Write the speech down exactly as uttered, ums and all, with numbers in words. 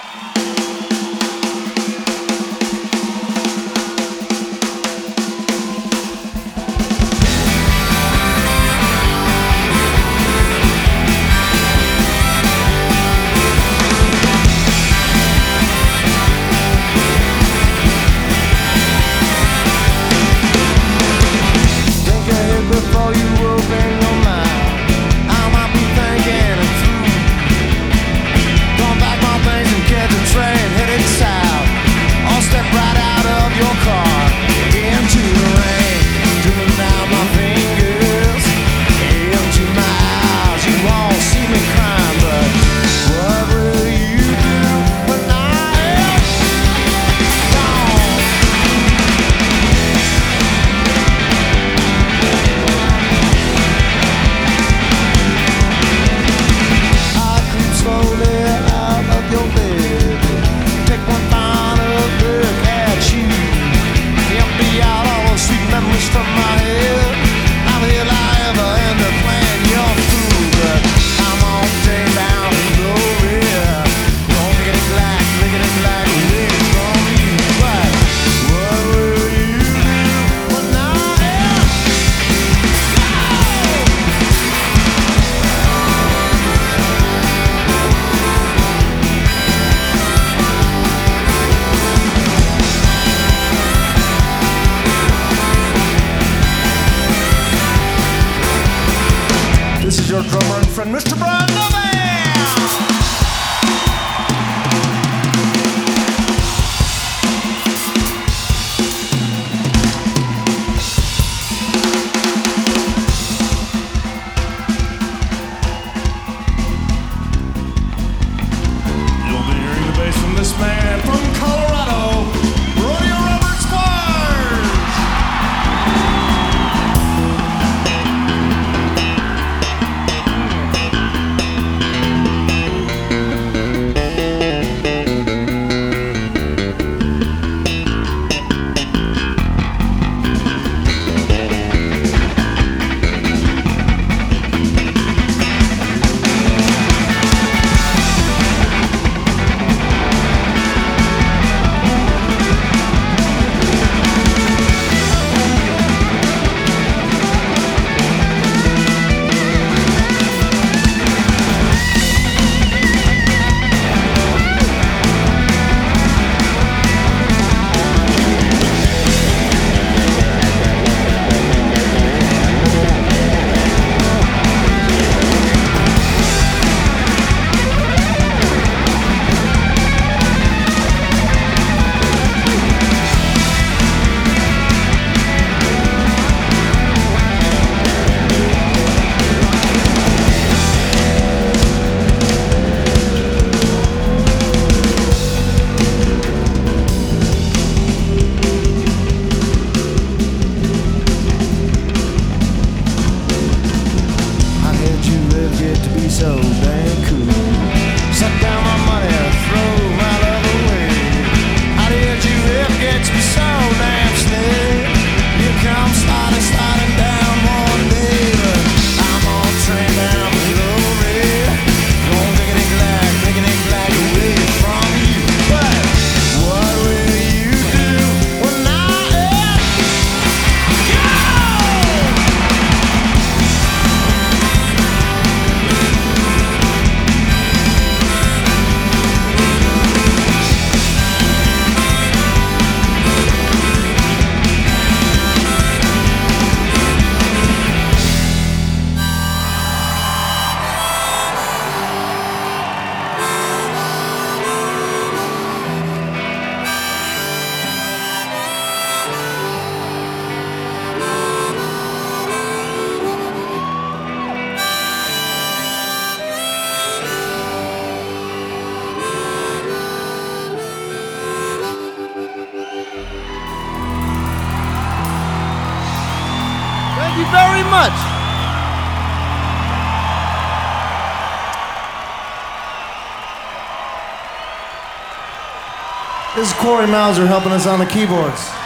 Before you open your mouth, I might be thinking it through. Gonna pack my things and catch a train headed south. I'll step right out of your car into the rain, dripping down my fingers into my eyes. You won't see me crying, but what will you do when I am gone? Slowly out of your bed, take one final look at you. Empty out all those sweet memories from my head. Now will I ever end up playing your fool? But I'm on day down in glory, lickety black, lickety black, away from you. But what will you do when I am gone? This is your drummer and friend, Mister Brian Novell. You'll be hearing the bass from this man from Colorado, Rodeo Robert Squires. So damn cool. Suck down my money and throw my love away. How did you ever get to be so damn slick? You come sliding, sliding down one day, but I'm on train down the glory. Going lickety black, lickety black away from you. But what will you do when I am gone? Thank you very much. This is Corey Mauser helping us on the keyboards.